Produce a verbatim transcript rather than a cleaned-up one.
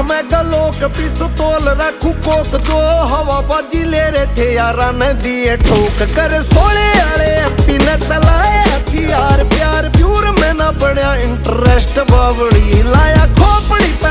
में गलोक पिस्तौल रखू कोक जो हवाबाजी ले रहे थे यारा ने दिए ठोक कर सोले आले एमपी ने चलाए हथियार प्यार प्यूर में ना बढ़िया इंटरेस्ट बावड़ी लाया खोपड़ी